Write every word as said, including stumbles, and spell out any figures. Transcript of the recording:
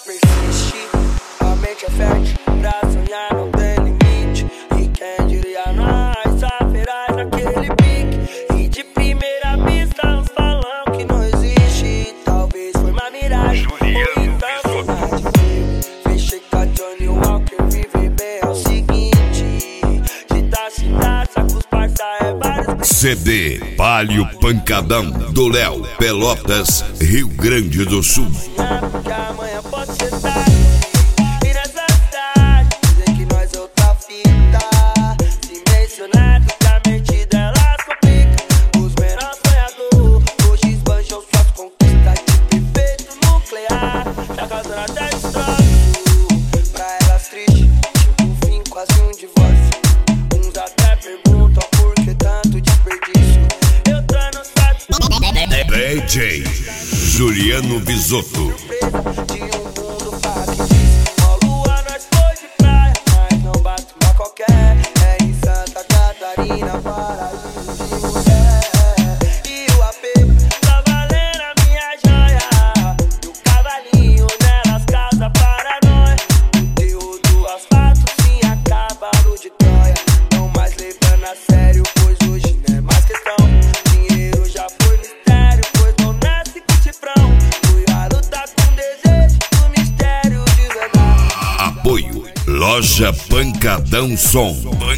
persiste, a mente é fértil, pra sonhar não tem limite. E quem diria nós, saberás naquele pique. E de primeira vista uns falam que não existe. Talvez foi uma miragem, ou então nada de filme. Fechei com a Johnny Walker, viver bem é o seguinte. De taça em taça, com os parça é vários. C D Palio Pancadão do Léo, Pelotas, Rio Grande do Sul. Porque amanhã pode ser tarde. E nessa cidade dizem que nós é outra fita. Se mencionar que a mente delas complica. Os menores sonhadores hoje esbanjam suas conquistas de perfeito nuclear. Já causando até destroço. Pra elas triste, tipo um fim, quase um divórcio. Uns até perguntam por que tanto desperdício. Eu tô no saco. D J Juliano Bisotto. De um mundo factício. Uma lua nós foi de praia, mas não bate pra qualquer. É em Santa Catarina, paraíso de mulher. E o A P tá valendo a minha joia. E o cavalinho nelas casa paranoia. O teu do asfalto sim acaba de Troia. Não mais levando a sério, pois hoje não é mais questão. Dinheiro já foi mistério, pois não nasce com cifrão. Fui a lutar com desejo do mistério de verdade. Apoio Loja Pancadão Som.